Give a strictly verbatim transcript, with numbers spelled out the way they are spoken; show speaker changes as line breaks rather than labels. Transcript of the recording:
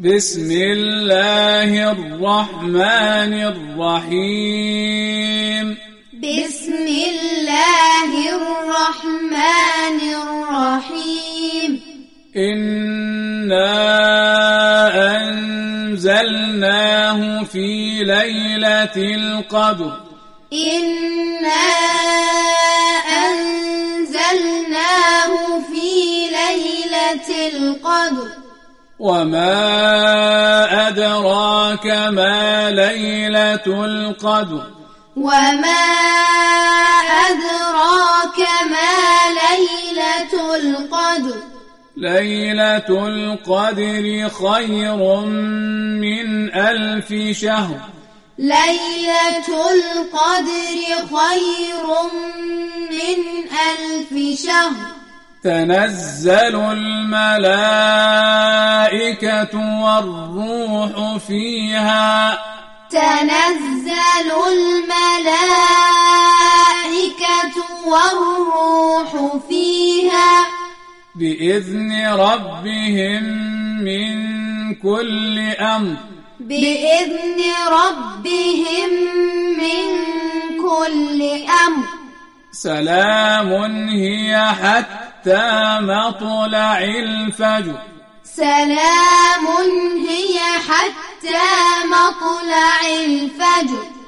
بسم الله الرحمن الرحيم
بسم الله الرحمن الرحيم
إنا أنزلناه في ليلة القدر
إنا أنزلناه في ليلة القدر
وما أدراك ما ليلة القدر
وما أدراك ما ليلة القدر
ليلة القدر خير من ألف شهر
ليلة القدر خير من ألف شهر
تنزل الملائكة والروح فيها
تنزل الملائكة والروح فيها
بإذن ربهم من كل أمر
بإذن ربهم من كل أمر
سلام هي حتى مطلع الفجر
سلام هي حتى مطلع الفجر